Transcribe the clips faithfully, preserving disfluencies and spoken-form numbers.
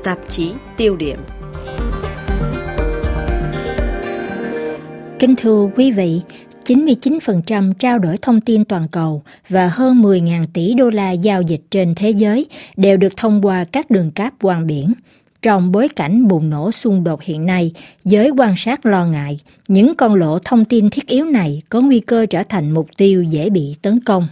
tạp chí Tiêu điểm. Kính thưa quý vị, chín mươi chín phần trăm trao đổi thông tin toàn cầu và hơn mười nghìn tỷ đô la giao dịch trên thế giới đều được thông qua các đường cáp quang biển. Trong bối cảnh bùng nổ xung đột hiện nay, giới quan sát lo ngại những con lộ thông tin thiết yếu này có nguy cơ trở thành mục tiêu dễ bị tấn công.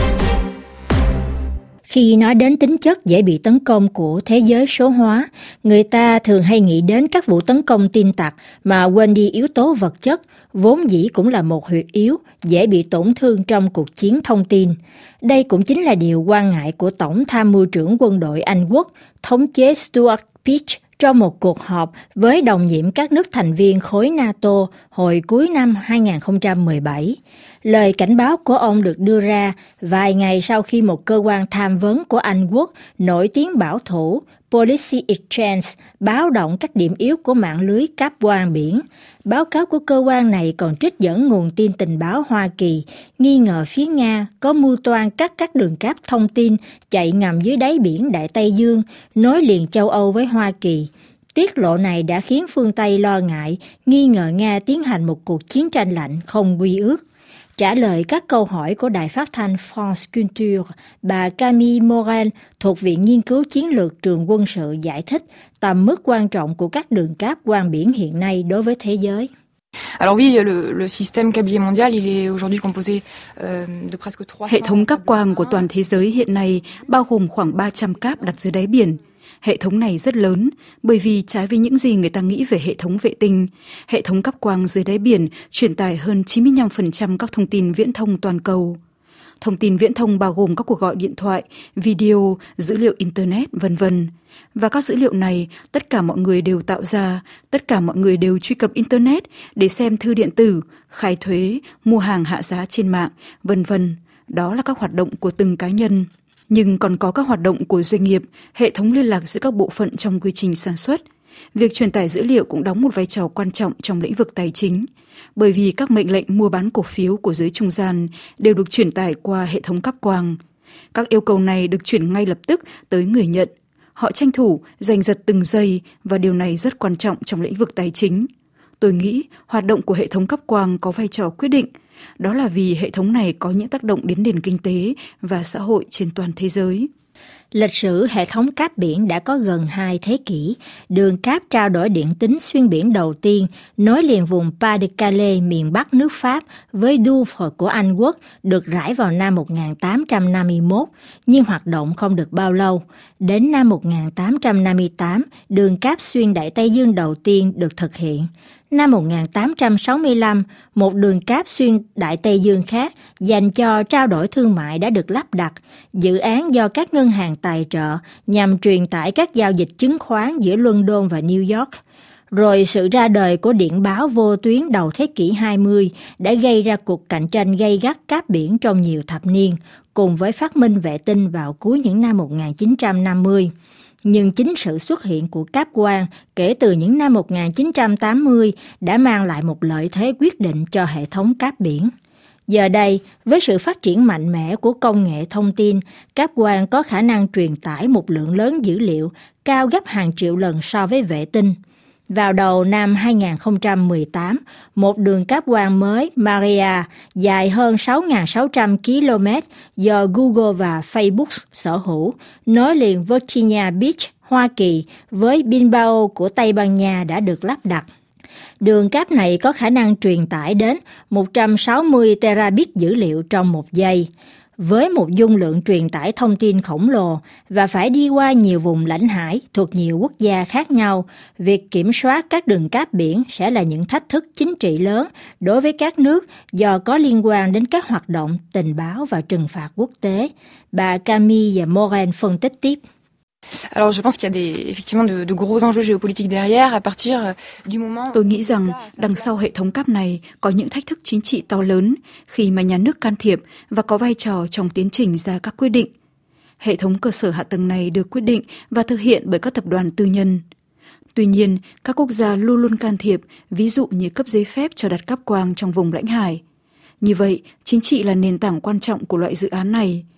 Khi nói đến tính chất dễ bị tấn công của thế giới số hóa, người ta thường hay nghĩ đến các vụ tấn công tin tặc mà quên đi yếu tố vật chất, vốn dĩ cũng là một huyệt yếu, dễ bị tổn thương trong cuộc chiến thông tin. Đây cũng chính là điều quan ngại của Tổng tham mưu trưởng quân đội Anh Quốc, thống chế Stuart Pearce, trong một cuộc họp với đồng nhiệm các nước thành viên khối NATO hồi cuối năm hai không một bảy. Lời cảnh báo của ông được đưa ra vài ngày sau khi một cơ quan tham vấn của Anh Quốc nổi tiếng bảo thủ Policy Exchange báo động các điểm yếu của mạng lưới cáp quang biển. Báo cáo của cơ quan này còn trích dẫn nguồn tin tình báo Hoa Kỳ, nghi ngờ phía Nga có mưu toan cắt các đường cáp thông tin chạy ngầm dưới đáy biển Đại Tây Dương, nối liền châu Âu với Hoa Kỳ. Tiết lộ này đã khiến phương Tây lo ngại, nghi ngờ Nga tiến hành một cuộc chiến tranh lạnh không quy ước. Trả lời các câu hỏi của đài phát thanh France Culture, bà Camille Morel thuộc Viện Nghiên cứu Chiến lược Trường Quân sự giải thích tầm mức quan trọng của các đường cáp quang biển hiện nay đối với thế giới. Alors oui, le, le système câblier mondial, il est aujourd'hui composé euh, de presque trois cents. Hệ thống cáp quang của toàn thế giới hiện nay bao gồm khoảng ba trăm cáp đặt dưới đáy biển. Hệ thống này rất lớn, bởi vì trái với những gì người ta nghĩ về hệ thống vệ tinh, hệ thống cáp quang dưới đáy biển truyền tải hơn chín mươi lăm phần trăm các thông tin viễn thông toàn cầu. Thông tin viễn thông bao gồm các cuộc gọi điện thoại, video, dữ liệu Internet, vân vân. Và các dữ liệu này, tất cả mọi người đều tạo ra, tất cả mọi người đều truy cập Internet để xem thư điện tử, khai thuế, mua hàng hạ giá trên mạng, vân vân. Đó là các hoạt động của từng cá nhân. Nhưng còn có các hoạt động của doanh nghiệp, hệ thống liên lạc giữa các bộ phận trong quy trình sản xuất. Việc truyền tải dữ liệu cũng đóng một vai trò quan trọng trong lĩnh vực tài chính, bởi vì các mệnh lệnh mua bán cổ phiếu của giới trung gian đều được truyền tải qua hệ thống cáp quang. Các yêu cầu này được chuyển ngay lập tức tới người nhận. Họ tranh thủ, giành giật từng giây và điều này rất quan trọng trong lĩnh vực tài chính. Tôi nghĩ hoạt động của hệ thống cáp quang có vai trò quyết định. Đó là vì hệ thống này có những tác động đến nền kinh tế và xã hội trên toàn thế giới. Lịch sử hệ thống cáp biển đã có gần hai thế kỷ. Đường cáp trao đổi điện tín xuyên biển đầu tiên nối liền vùng Pas-de-Calais miền Bắc nước Pháp với Douvres của Anh Quốc được rải vào năm một nghìn tám trăm năm mươi mốt, nhưng hoạt động không được bao lâu. Đến năm một nghìn tám trăm năm mươi tám, đường cáp xuyên Đại Tây Dương đầu tiên được thực hiện. Năm một nghìn tám trăm sáu mươi lăm, một đường cáp xuyên Đại Tây Dương khác dành cho trao đổi thương mại đã được lắp đặt, dự án do các ngân hàng tài trợ nhằm truyền tải các giao dịch chứng khoán giữa London và New York. Rồi sự ra đời của điện báo vô tuyến đầu thế kỷ hai mươi đã gây ra cuộc cạnh tranh gay gắt cáp biển trong nhiều thập niên, cùng với phát minh vệ tinh vào cuối những năm một nghìn chín trăm năm mươi. Nhưng chính sự xuất hiện của cáp quang kể từ những năm một nghìn chín trăm tám mươi đã mang lại một lợi thế quyết định cho hệ thống cáp biển. Giờ đây, với sự phát triển mạnh mẽ của công nghệ thông tin, cáp quang có khả năng truyền tải một lượng lớn dữ liệu cao gấp hàng triệu lần so với vệ tinh. Vào đầu năm hai không một tám, một đường cáp quang mới Maria dài hơn sáu nghìn sáu trăm ki lô mét do Google và Facebook sở hữu, nối liền Virginia Beach, Hoa Kỳ với Bilbao của Tây Ban Nha đã được lắp đặt. Đường cáp này có khả năng truyền tải đến một trăm sáu mươi terabit dữ liệu trong một giây. Với một dung lượng truyền tải thông tin khổng lồ và phải đi qua nhiều vùng lãnh hải thuộc nhiều quốc gia khác nhau, việc kiểm soát các đường cáp biển sẽ là những thách thức chính trị lớn đối với các nước do có liên quan đến các hoạt động tình báo và trừng phạt quốc tế. Bà Camille và Morel phân tích tiếp. Alors je pense qu'il y a des, effectivement de, de gros enjeux géopolitiques derrière à partir du moment. Tôi nghĩ rằng đằng sau hệ thống cáp này có những thách thức chính trị to lớn khi mà nhà nước can thiệp và có vai trò trong tiến trình ra các quyết định. Hệ thống cơ sở hạ tầng này được quyết định và thực hiện bởi các tập đoàn tư nhân. Tuy nhiên, các quốc gia luôn luôn can thiệp, ví dụ như cấp giấy phép cho đặt cáp quang trong vùng lãnh hải. Như vậy, chính trị là nền tảng quan trọng của loại dự án này.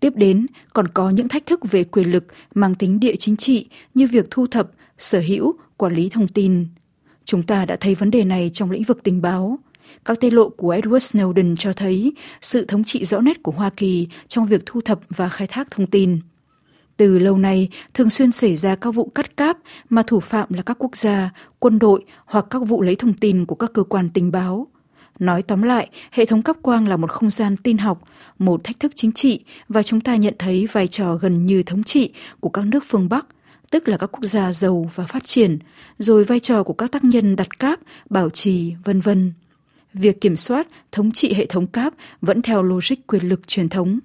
Tiếp đến, còn có những thách thức về quyền lực mang tính địa chính trị như việc thu thập, sở hữu, quản lý thông tin. Chúng ta đã thấy vấn đề này trong lĩnh vực tình báo. Các tiết lộ của Edward Snowden cho thấy sự thống trị rõ nét của Hoa Kỳ trong việc thu thập và khai thác thông tin. Từ lâu nay, thường xuyên xảy ra các vụ cắt cáp mà thủ phạm là các quốc gia, quân đội hoặc các vụ lấy thông tin của các cơ quan tình báo. Nói tóm lại, hệ thống cáp quang là một không gian tin học, một thách thức chính trị và chúng ta nhận thấy vai trò gần như thống trị của các nước phương Bắc, tức là các quốc gia giàu và phát triển, rồi vai trò của các tác nhân đặt cáp, bảo trì, vân vân. Việc kiểm soát, thống trị hệ thống cáp vẫn theo logic quyền lực truyền thống.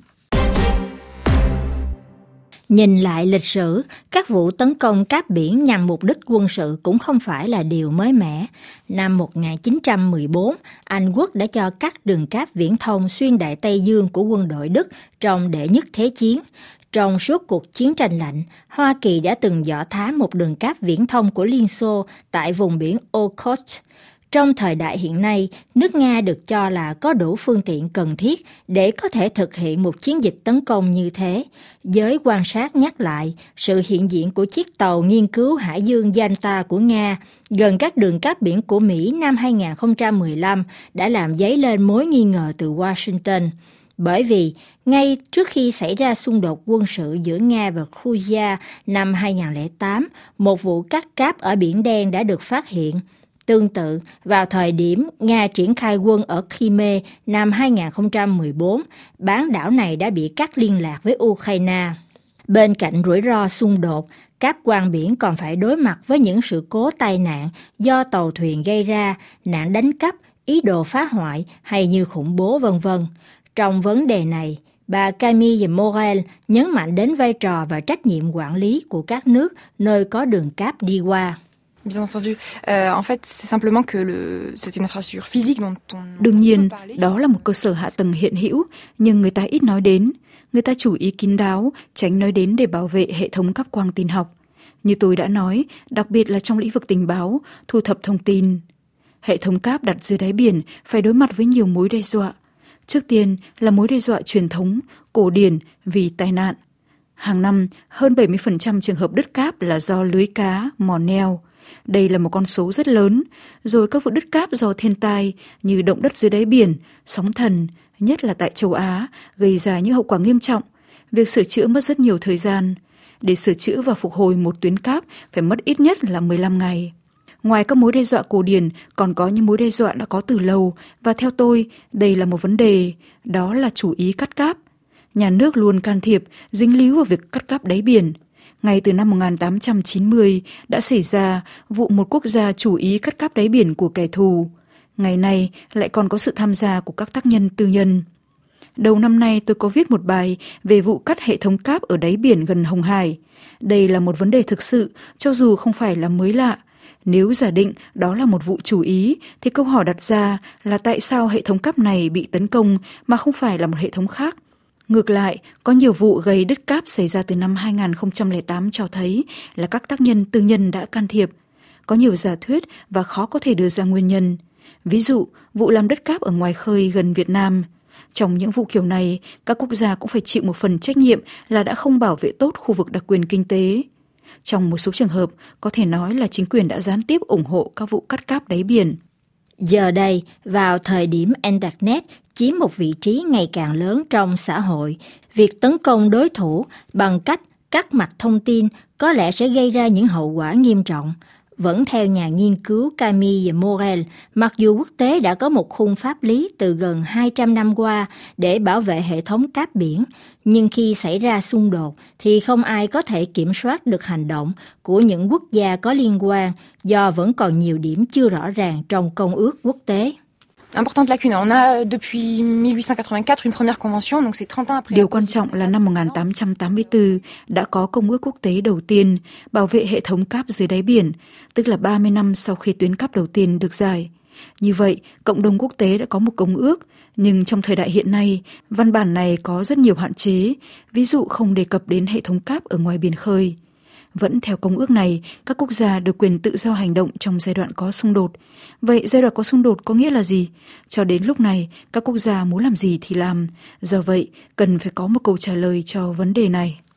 Nhìn lại lịch sử, các vụ tấn công cáp biển nhằm mục đích quân sự cũng không phải là điều mới mẻ. Năm một nghìn chín trăm mười bốn, Anh Quốc đã cho cắt đường cáp viễn thông xuyên Đại Tây Dương của quân đội Đức trong đệ nhất thế chiến. Trong suốt cuộc chiến tranh lạnh, Hoa Kỳ đã từng dò thám một đường cáp viễn thông của Liên Xô tại vùng biển Okhotsk. Trong thời đại hiện nay, nước Nga được cho là có đủ phương tiện cần thiết để có thể thực hiện một chiến dịch tấn công như thế. Giới quan sát nhắc lại sự hiện diện của chiếc tàu nghiên cứu hải dương Yalta của Nga gần các đường cáp biển của Mỹ năm hai nghìn không trăm mười lăm đã làm dấy lên mối nghi ngờ từ Washington. Bởi vì, ngay trước khi xảy ra xung đột quân sự giữa Nga và Georgia năm hai nghìn không trăm lẻ tám, một vụ cắt cáp ở Biển Đen đã được phát hiện. Tương tự, vào thời điểm Nga triển khai quân ở Crimea năm hai nghìn không trăm mười bốn, bán đảo này đã bị cắt liên lạc với Ukraine. Bên cạnh rủi ro xung đột, cáp quang biển còn phải đối mặt với những sự cố tai nạn do tàu thuyền gây ra, nạn đánh cắp, ý đồ phá hoại hay như khủng bố vân vân. Trong vấn đề này, bà Camille Morel nhấn mạnh đến vai trò và trách nhiệm quản lý của các nước nơi có đường cáp đi qua. Bien entendu. Euh, en fait, c'est simplement que le, c'est une infrastructure physique dont on... Đương nhiên, đó là một cơ sở hạ tầng hiện hữu, nhưng người ta ít nói đến. Người ta chủ ý kín đáo, tránh nói đến để bảo vệ hệ thống cáp quang tin học. Như tôi đã nói, đặc biệt là trong lĩnh vực tình báo, thu thập thông tin. Hệ thống cáp đặt dưới đáy biển phải đối mặt với nhiều mối đe dọa. Trước tiên là mối đe dọa truyền thống, cổ điển vì tai nạn. Hàng năm, hơn bảy mươi phần trăm trường hợp đứt cáp là do lưới cá, mò neo. Đây là một con số rất lớn, rồi các vụ đứt cáp do thiên tai như động đất dưới đáy biển, sóng thần, nhất là tại châu Á, gây ra những hậu quả nghiêm trọng. Việc sửa chữa mất rất nhiều thời gian. Để sửa chữa và phục hồi một tuyến cáp phải mất ít nhất là mười lăm ngày. Ngoài các mối đe dọa cổ điển, còn có những mối đe dọa đã có từ lâu, và theo tôi, đây là một vấn đề, đó là chủ ý cắt cáp. Nhà nước luôn can thiệp, dính líu vào việc cắt cáp đáy biển. Ngay từ năm một nghìn tám trăm chín mươi đã xảy ra vụ một quốc gia chủ ý cắt cáp đáy biển của kẻ thù. Ngày nay lại còn có sự tham gia của các tác nhân tư nhân. Đầu năm nay tôi có viết một bài về vụ cắt hệ thống cáp ở đáy biển gần Hồng Hải. Đây là một vấn đề thực sự, cho dù không phải là mới lạ. Nếu giả định đó là một vụ chủ ý, thì câu hỏi đặt ra là tại sao hệ thống cáp này bị tấn công mà không phải là một hệ thống khác? Ngược lại, có nhiều vụ gây đứt cáp xảy ra từ năm hai nghìn không trăm lẻ tám cho thấy là các tác nhân tư nhân đã can thiệp. Có nhiều giả thuyết và khó có thể đưa ra nguyên nhân. Ví dụ, vụ làm đứt cáp ở ngoài khơi gần Việt Nam. Trong những vụ kiểu này, các quốc gia cũng phải chịu một phần trách nhiệm là đã không bảo vệ tốt khu vực đặc quyền kinh tế. Trong một số trường hợp, có thể nói là chính quyền đã gián tiếp ủng hộ các vụ cắt cáp đáy biển. Giờ đây, vào thời điểm Internet chiếm một vị trí ngày càng lớn trong xã hội, việc tấn công đối thủ bằng cách cắt mạch thông tin có lẽ sẽ gây ra những hậu quả nghiêm trọng. Vẫn theo nhà nghiên cứu Camille Morel, mặc dù quốc tế đã có một khung pháp lý từ gần hai trăm năm qua để bảo vệ hệ thống cáp biển, nhưng khi xảy ra xung đột thì không ai có thể kiểm soát được hành động của những quốc gia có liên quan do vẫn còn nhiều điểm chưa rõ ràng trong Công ước quốc tế. Importante lacune. On a depuis mille huit cent quatre-vingt-quatre une première convention, donc c'est trente ans après. Điều quan trọng là năm một nghìn tám trăm tám mươi tư đã có Công ước quốc tế đầu tiên bảo vệ hệ thống cáp dưới đáy biển, tức là ba mươi năm sau khi tuyến cáp đầu tiên được giải. Như vậy, cộng đồng quốc tế đã có một công ước, nhưng trong thời đại hiện nay, văn bản này có rất nhiều hạn chế, ví dụ không đề cập đến hệ thống cáp ở ngoài biển khơi. Vẫn theo công ước này, các quốc gia được quyền tự do hành động trong giai đoạn có xung đột. Vậy giai đoạn có xung đột có nghĩa là gì? Cho đến lúc này, các quốc gia muốn làm gì thì làm. Do vậy, cần phải có một câu trả lời cho vấn đề này.